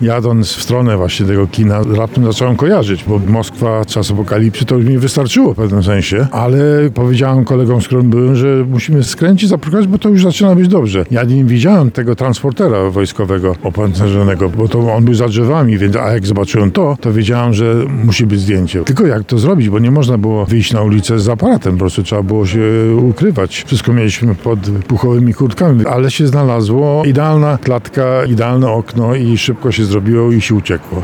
Jadąc w stronę właśnie tego kina, raptem zacząłem kojarzyć, bo Moskwa, czas apokalipsy, to już mi wystarczyło w pewnym sensie, ale powiedziałem kolegom, z którym byłem, że musimy skręcić, zapukać, bo to już zaczyna być dobrze. Ja nie widziałem tego transportera wojskowego opancerzonego, bo to on był za drzewami, więc a jak zobaczyłem to wiedziałem, że musi być zdjęcie. Tylko jak to zrobić, bo nie można było wyjść na ulicę z aparatem, po prostu trzeba było się ukrywać. Wszystko mieliśmy pod puchowymi kurtkami, ale się znalazło idealna klatka, idealne okno i szybko się zrobiło i się uciekło.